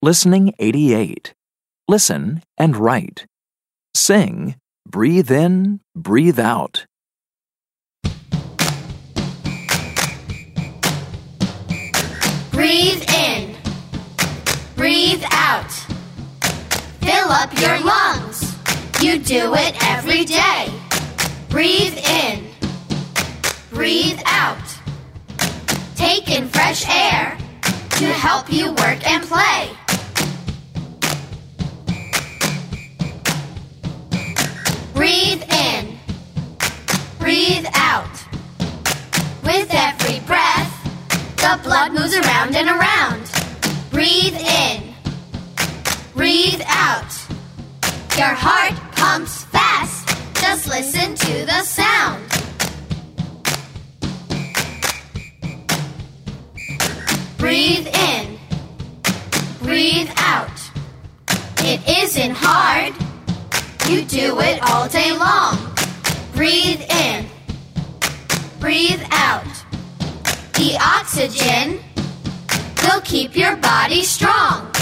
Listening 88. Listen and write. Sing, breathe in, breathe out. Breathe in. Breathe out. Fill up your lungs. You do it every day. Breathe in. Breathe out. Take in fresh air to help you work and play. Breathe in. Breathe out. With every breath, the blood moves around and around. Breathe in. Breathe out. Your heart pumps fast. Just listen to the sound. Breathe in. Breathe out. It isn't hard. You do it all day long. Breathe in. Breathe out. The oxygen will keep your body strong.